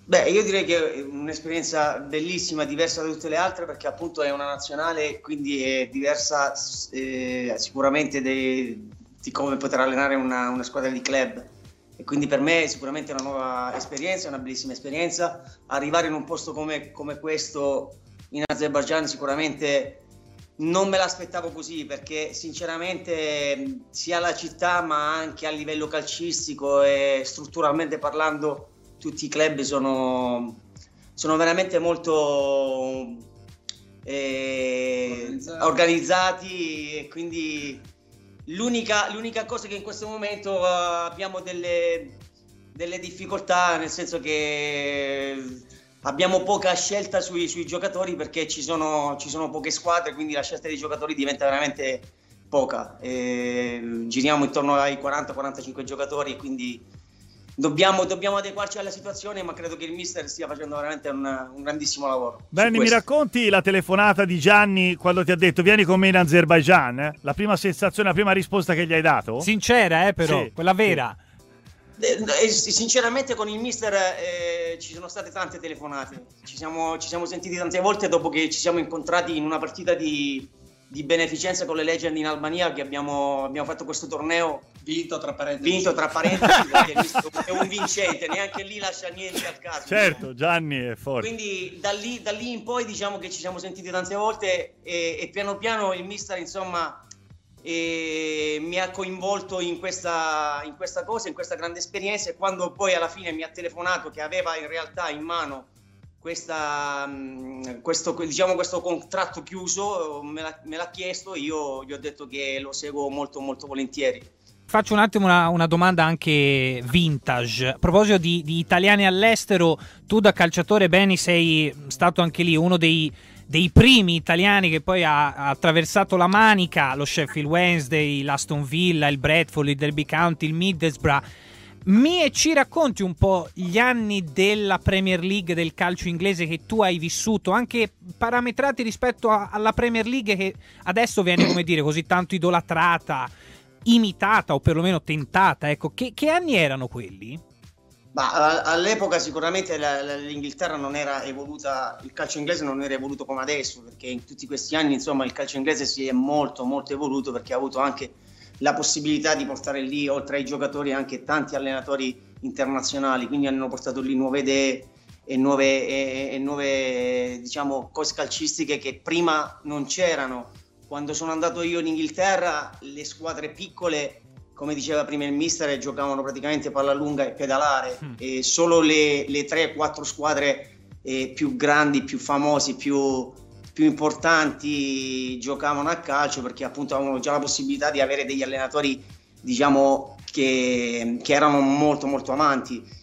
Beh, io direi che è un'esperienza bellissima, diversa da tutte le altre, perché appunto è una nazionale, quindi è diversa sicuramente di come poter allenare una squadra di club. E quindi per me è sicuramente una nuova esperienza, una bellissima esperienza. Arrivare in un posto come questo in Azerbaigian sicuramente non me l'aspettavo così, perché sinceramente sia la città ma anche a livello calcistico e strutturalmente parlando tutti i club sono veramente molto organizzati, e quindi l'unica cosa che in questo momento abbiamo delle difficoltà, nel senso che abbiamo poca scelta sui giocatori, perché ci sono poche squadre, quindi la scelta dei giocatori diventa veramente poca. Giriamo intorno ai 40-45 giocatori, quindi dobbiamo adeguarci alla situazione, ma credo che il mister stia facendo veramente un grandissimo lavoro. Benny, mi racconti la telefonata di Gianni quando ti ha detto vieni con me in Azerbaigian? La prima sensazione, la prima risposta che gli hai dato? Sincera, però, sì, quella vera. Sinceramente con il mister ci sono state tante telefonate, ci siamo sentiti tante volte dopo che ci siamo incontrati in una partita di beneficenza con le Legend in Albania, che abbiamo fatto questo torneo vinto tra parentesi perché è un vincente, neanche lì lascia niente al caso. Certo, Gianni è forte. Quindi da lì in poi diciamo che ci siamo sentiti tante volte e piano piano il mister insomma mi ha coinvolto in questa cosa, in questa grande esperienza, e quando poi alla fine mi ha telefonato che aveva in realtà in mano questo contratto chiuso, me l'ha chiesto, io gli ho detto che lo seguo molto molto volentieri. Faccio un attimo una domanda anche vintage. A proposito di italiani all'estero, tu da calciatore, Benny, sei stato anche lì uno dei primi italiani che poi ha attraversato la Manica, lo Sheffield Wednesday, l'Aston Villa, il Bradford, il Derby County, il Middlesbrough. Ci racconti un po' gli anni della Premier League, del calcio inglese che tu hai vissuto, anche parametrati rispetto alla Premier League che adesso viene, come dire, così tanto idolatrata, imitata o perlomeno tentata, ecco, che anni erano quelli? Ma all'epoca sicuramente l'Inghilterra non era evoluta, il calcio inglese non era evoluto come adesso, perché in tutti questi anni insomma il calcio inglese si è molto molto evoluto, perché ha avuto anche la possibilità di portare lì, oltre ai giocatori, anche tanti allenatori internazionali, quindi hanno portato lì nuove idee e nuove diciamo cose calcistiche che prima non c'erano. Quando sono andato io in Inghilterra, le squadre piccole, come diceva prima il mister, giocavano praticamente palla lunga e pedalare, e solo le 3-4 squadre più grandi, più famosi, più importanti giocavano a calcio, perché appunto avevano già la possibilità di avere degli allenatori, diciamo, che erano molto molto amanti.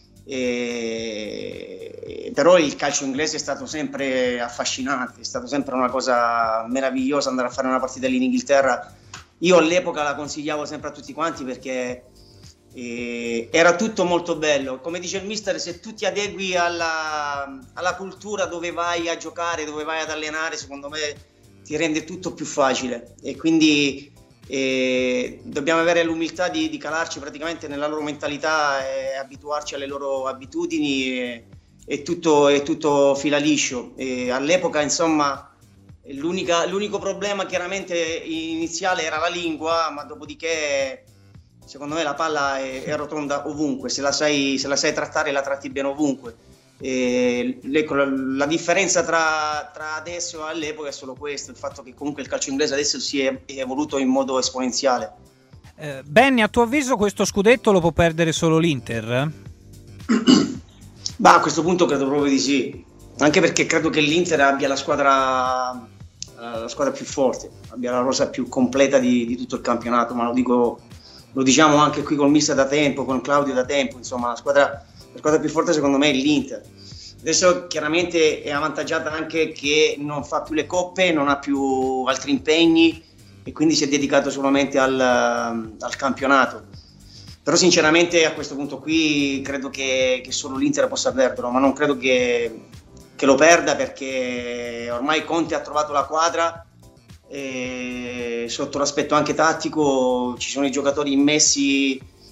Però il calcio inglese è stato sempre affascinante, è stata sempre una cosa meravigliosa andare a fare una partita lì in Inghilterra. Io all'epoca la consigliavo sempre a tutti quanti, perché era tutto molto bello. Come dice il mister, se tu ti adegui alla cultura dove vai a giocare, dove vai ad allenare, secondo me ti rende tutto più facile, e quindi dobbiamo avere l'umiltà di calarci praticamente nella loro mentalità e abituarci alle loro abitudini, e tutto fila liscio. All'epoca insomma l'unico problema chiaramente iniziale era la lingua, ma dopodiché secondo me la palla è rotonda ovunque, se la sai trattare la tratti bene ovunque. Ecco, la differenza tra adesso e all'epoca è solo questo, il fatto che comunque il calcio inglese adesso si è evoluto in modo esponenziale. Benny, a tuo avviso questo scudetto lo può perdere solo l'Inter? Bah, a questo punto credo proprio di sì, anche perché credo che l'Inter abbia la squadra più forte, abbia la rosa più completa di tutto il campionato, ma lo diciamo anche qui col mister da tempo, con Claudio da tempo, insomma la squadra più forte secondo me è l'Inter. Adesso chiaramente è avvantaggiata anche che non fa più le coppe, non ha più altri impegni, e quindi si è dedicato solamente al campionato. Però sinceramente a questo punto qui credo che solo l'Inter possa perderlo, ma non credo che lo perda, perché ormai Conte ha trovato la quadra, e sotto l'aspetto anche tattico ci sono i giocatori immessi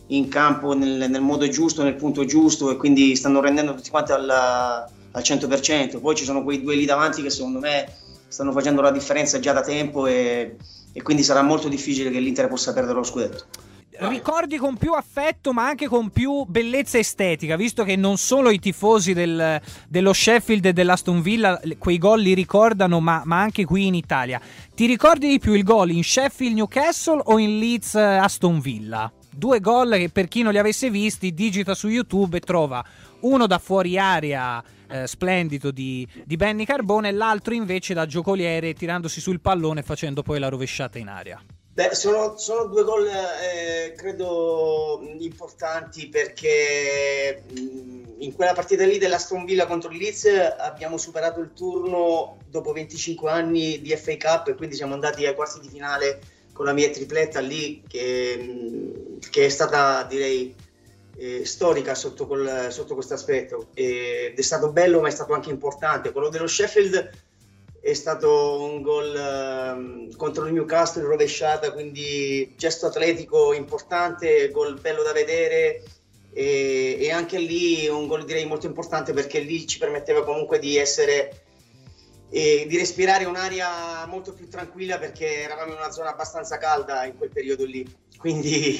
in campo nel modo giusto, nel punto giusto, e quindi stanno rendendo tutti quanti al 100%. Poi ci sono quei due lì davanti che secondo me stanno facendo la differenza già da tempo, e quindi sarà molto difficile che l'Inter possa perdere lo scudetto. Ricordi con più affetto ma anche con più bellezza estetica, visto che non solo i tifosi dello Sheffield e dell'Aston Villa quei gol li ricordano, ma anche qui in Italia. Ti ricordi di più il gol in Sheffield Newcastle o in Leeds Aston Villa? Due gol che, per chi non li avesse visti, digita su YouTube e trova uno da fuori area splendido di Benny Carbone, e l'altro invece da giocoliere tirandosi sul pallone facendo poi la rovesciata in aria. Beh, sono due gol credo importanti, perché in quella partita lì dell'Aston Villa contro il Leeds abbiamo superato il turno dopo 25 anni di FA Cup, e quindi siamo andati ai quarti di finale con la mia tripletta lì, che è stata, direi, storica sotto questo aspetto, ed è stato bello ma è stato anche importante. Quello dello Sheffield è stato un gol contro il Newcastle, rovesciata, quindi gesto atletico importante, gol bello da vedere, e anche lì un gol direi molto importante, perché lì ci permetteva comunque di essere di respirare un'aria molto più tranquilla, perché eravamo in una zona abbastanza calda in quel periodo lì, quindi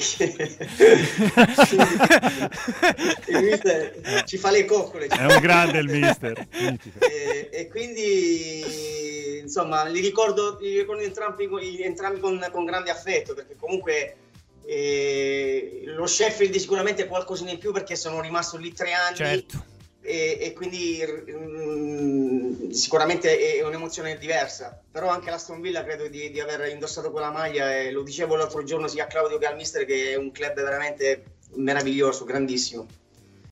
il mister ci fa le coccole, è un grande il mister, e quindi insomma li ricordo entrambi con grande affetto, perché comunque lo Sheffield sicuramente è qualcosina in più, perché sono rimasto lì 3 anni, certo. E quindi sicuramente è un'emozione diversa, però anche l'Aston Villa credo di aver indossato quella maglia, e lo dicevo l'altro giorno sia a Claudio che al mister, che è un club veramente meraviglioso, grandissimo.